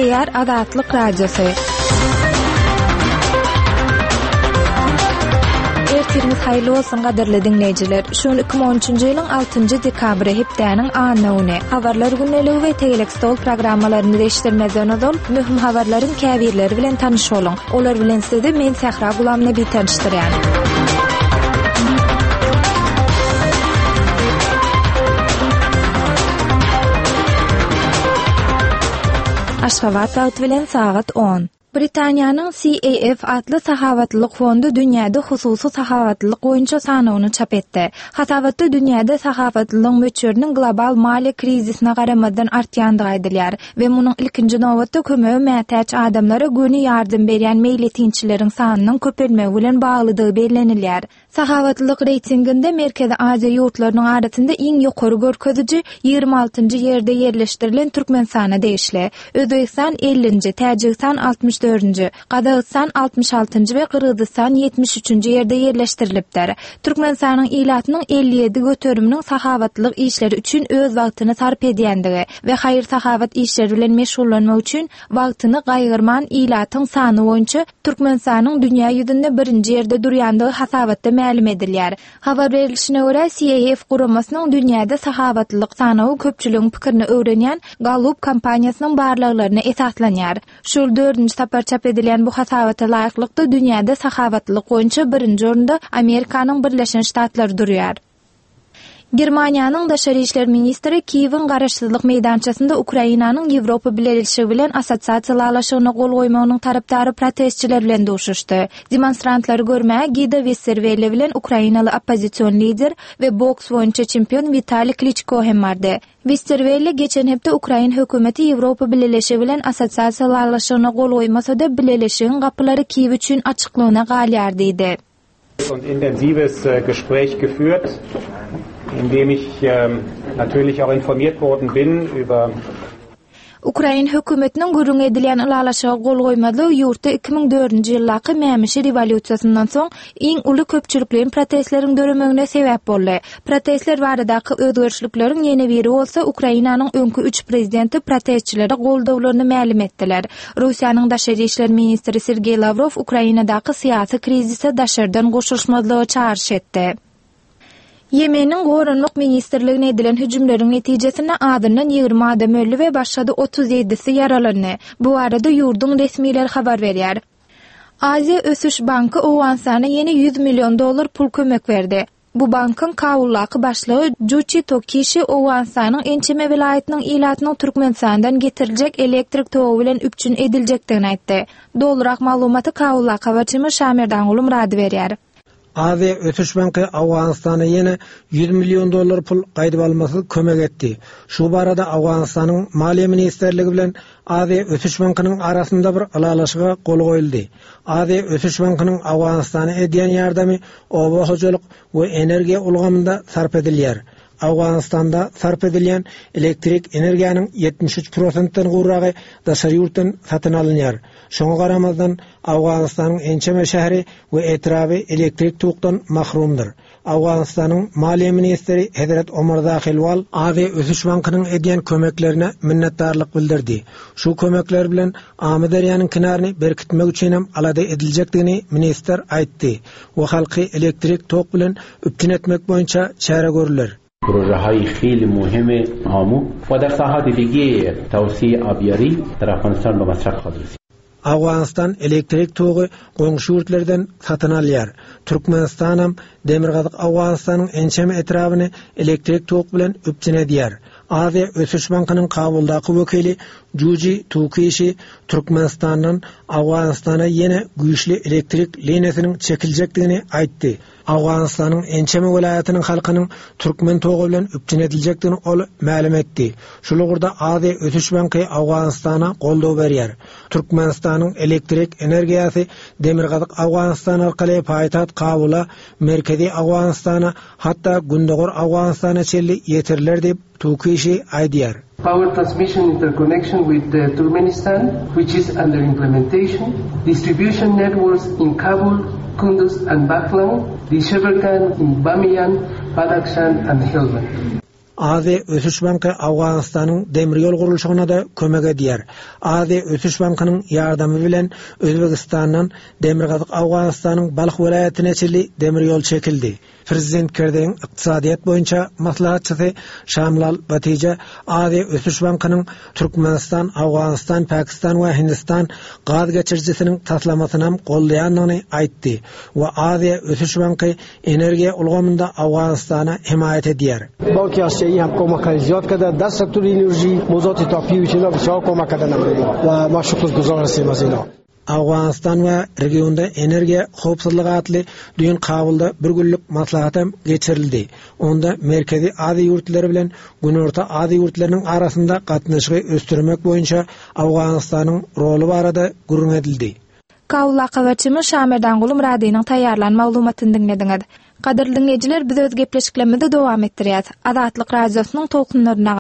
Däýär Azatlyk Radiosu. Ertirimiz hayırlı olsun gaderli dinleyijiler. Şunu 2013-nji ýylyň 6-njy dekabry hepdäniň anyny habarlar günneligi we tegelik stol programmalaryny eşitdirmezden öňe mühim habarlaryň käbirleri bilen tanışolyň. Olar bilen sizde men Sahra Gulamnaby tanışdyrýan. Aşgabat wagt bilen saat 10. Britaniýanyň CAF adly sahavatlyk fondu dünýäde hususy sahavatlyk boýunça sanawyny çap etdi. Hasabatda dünýäde sahavatlylyň möçüriniň global maliýe krizisine garamadan artýandygy aýdylýar we munyň ilkinji nowatda kömegi mätäç adamlara göni ýardym berýän meýletinçileriň sanynyň köpelmegi bilen baglydygy bellenilýär. Sahavatlylyk reytinginde Merkezi Aziýa ýurtlarynyň arasynda iň ýokary görkeziji 26-njy ýerde ýerleşdirilen Türkmenistana değişli. Özbekistan 50-nji, Täjikistan 64-nji, Gazagystan 66-njy we Kyrgyzstan 73-nji ýerde ýerleşdirilipdir. Türkmenistanyň ilatynyň 57 göterüminiň sahavatlyk işleri üçin öz wagtyny sarp edýändigi we haýyr sahavat işleri bilen meşgullanmak üçin wagtyny gaýgyrman ilatyň sany boýunça Türkmenistanyň dünýä ýüzünde 1-nji ýerde durýandygy hasabatda ma'lum edilýär. Habar berilişine görä CAF guramasynyň dünýäde sahavatlylyk sanawy köpçüligiň pikirini öwrenýän Gallup kampaniýasynyň barlyklaryna esaslanýar. Şol 4-nji tapar çap edilen bu hasabata laýyklykda dünýäde sahavatlylyk boýunça 1-nji orunda Amerikanyň Birleşen Ştatlary durýar. Germaniýanyň daşary işler ministri Kiýewiň garaşsyzlyk meýdançasynda Ukrainanyň Ýewropa bileşigi bilen assosiasiýalaşygyna gol goýmagynyň tarapdary protestçiler bilen duşuşdy. Demonstrantlary görmäge Gida Westerwelle bilen Ukrainaly oppozisiýon lider we boks boýunça çempion Vitali Klitschko hem bardy. Westerwelle geçen hepde Ukraina hökümeti Ýewropa bileşigi bilen assosiasiýalaşygyna gol goýmasa-da bileşigiň gapylary Kiýew üçin açyklygyna galýar diýdi. Und intensives Gespräch geführt, in dem ich natürlich auch informiert worden bin über Ukraina hökümetiniň gürrüň edilen ulalaşyga gol goýmadygy ýurtda 2004-nji ýyllaky Mämişi rewolýusiýasyndan soň iň uly köpçülikliň protestleriň döremegine sebäp boldy. Protestler baradaky özgörüşlikleriň ýene biri bolsa Ukrainanyň öňkü 3 prezidenti protestçilere goldawlaryny ma'lum etdiler. Russiýanyň daşary işler ministri Sergey Lavrov Ukrainadaky syýasy krizise daşardan goşulmalygy çağrış etdi. Yemeniň Gorunluk ministrligine edilen hüjümleriň netijesinde adından 20 adam öldü we başga 37-si yaralandy. Bu arada ýurdun resmiler habar berýär. Aziýa Ösüş banky Owgaňstana ýene $100 milyon pul kömek berdi. Bu bankyň kabullaky başlygy Juchi Tokishi Owgaňstanyň Ençeme welaýatynyň ilatynyň Türkmenistandan getiriljek elektrik togy bilen üpçün ediljekdigini aýtdy. Dolrak maglumaty kabullaky habarçymy Şamerdan Gulum rady berýär. Aziýa Ösüş banky Awganystana ýene $100 milyon pul gaýdyp almasy kömek etdi. Şu barada Awganystanyň Maliýe ministrligi bilen Aziýa Ösüş bankynyň arasynda bir alalaşyga gol goýuldy. Aziýa Ösüş bankynyň Awganystana edýän ýardamy oba hojalyk we energiýa ulgamynda sarp edilýär. Awganystanda sarp edilen elektrik energiýanyň 73%-den gurragy daşary ýurtdan satyn alınýar. Şoňa garamazdan Awganystanyň Ençeme şäheri we etrafy elektrik togdan mahrumdyr. Awganystanyň Maliýe ministri Hedret Omar Zahilwal Aziýa Ösüş bankynyň edýän kömeklerine minnetdarlyk bildirdi. Şu kömekler bilen Amy derýanyň kinaryny berkitmek üçin hem alada ediljekdigini minister aýtdy. O halky elektrik tog bilen üptün etmek boýunça çäre görüler. پروژه‌های خیلی مهم آمو و در ساحات دیگه توسعه آبیاری در افغانستان به مصرف خواهد رسید. Awganistan elektrik togy goňşy ýurtlardan satyn alýar. Türkmenistan hem Demirgazyk Awganistanyň Ençeme etrawyny elektrik tog bilen üpçün edýär. Aziýa Ösüş bankynyň Kabuldaky wekili Juchi Tokishi Türkmenistanyň Awganistana ýene güýçli elektrik liniýasynyň çekiljekdigini aýtdy. Awganistanyň Ençeme welaýatynyň halkynyň Türkmen togy bilen üpçün ediljekdigini ol ma'lum etdi. Şulugurda Aziýa Ösüş banky Awganistana goldaw berýär. Türkmenistanyň elektrik energiýasy Demirgazyk Awganistan arkaly paýtaht Kabula, Merkezi Awganistana hatda Gündoğur Awganistana çelli ýetirler dep Tokishi aýdýar. Power transmission interconnection with Turkmenistan, which is under implementation, distribution networks in Kabul, Kunduz and Baghlan, the Sheberghan in Bamiyan, Badakhshan and Helmand. Aziya Ötüş Banky Awganystanyň demir ýol gurulşygyna da kömek edýär. Aziya Ötüş Bankynyň ýardamy bilen Özbegistandan Demirgazyk Awganystanyň Balyk welaýatyna çeli demir ýol çekildi. Prezident Kerdeň ykdysadyýat boýunça maslahatçysy Şamlal Batija Aziya Ötüş Bankynyň Türkmenistan, Awganystan, Pakistan we Hindistan gaz geçirjisiniň taslamasyna gollaýanyny aýtdy. Wa Aziya Ötüş Banky energiýa ulgamynda Awganystana himayet edýär. Banky Asya'yı hem komak ziyad kadar da sektör enerji mozati tapiyi için de bişar komak kadar ve ma şukrguzar hissimiz ina. Awganystan we regionda energiýa howpsuzlygy atly düýün kabulda bir günlük maslahat hem geçirildi. Onda Merkezi Aziya ýurtlary bilen Günorta Aziya ýurtlarynyň arasynda gatnaşygy östürmek boýunça Awganystanyň roly barada gurrun edildi. Kawla kawaçymy Şamerdan Gulum radyonyň taýýarlan maglumatyny dinlediňiz. Kadirli dinleyijiler, biz öz gepleşiklerimizi dowam etdirýäs. Azatlyk radiosynyň tolkunlaryna